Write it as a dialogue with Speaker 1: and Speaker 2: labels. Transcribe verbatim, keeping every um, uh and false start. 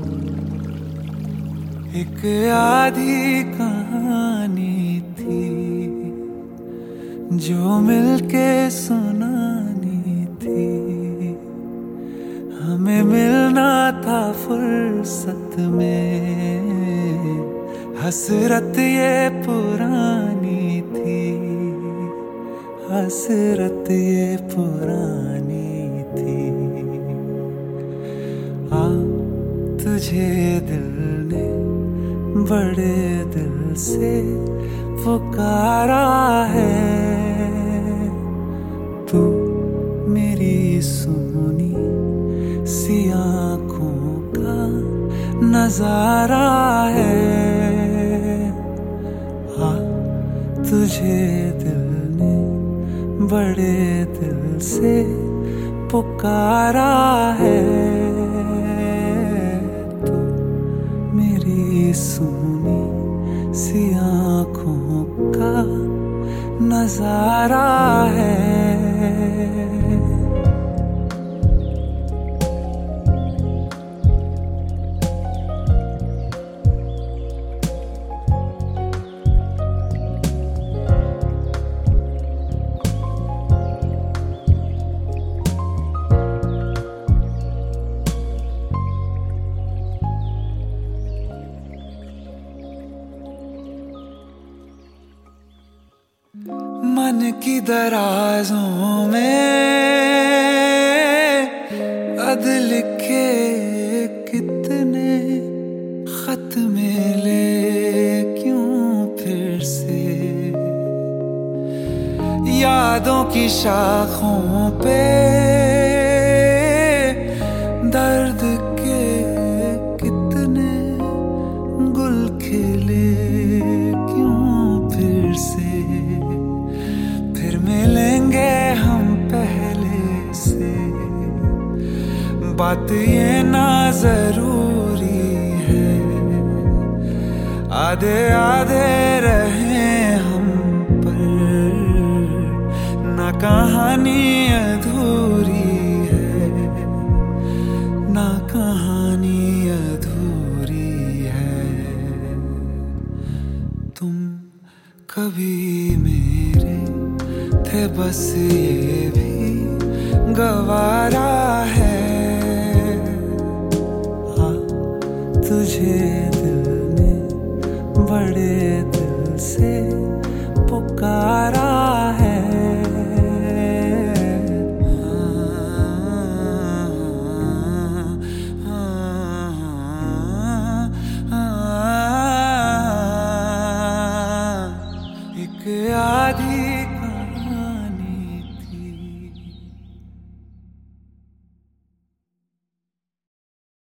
Speaker 1: एक आधी कहानी थी जो मिलके सुनानी थी। हमें मिलना था फुर्सत में, हसरत ये पुरानी थी, हसरत ये पुरानी थी। आ तुझे दिल ने बड़े दिल से पुकारा है, तू मेरी सुनी सी आँखों का नजारा है। आ तुझे दिल ने बड़े दिल से पुकारा है, तू मेरी सुनी सी आँखों का नजारा है। मन की दराजों में अद लिखे कितने खत मिले क्यों फिर से, यादों की शाखों पे दर्द के कितने गुल खिले क्यों फिर से। फिर मिलेंगे हम पहले से, बात ये ना जरूरी है, आधे आधे रहे हम पर ना कहानी अधूरी है, ना कहानी अधूरी है। तुम कभी मेरे थे बस ये भी गवारा है। हाँ तुझे दिल ने बड़े दिल से पुकारा है। एक आधी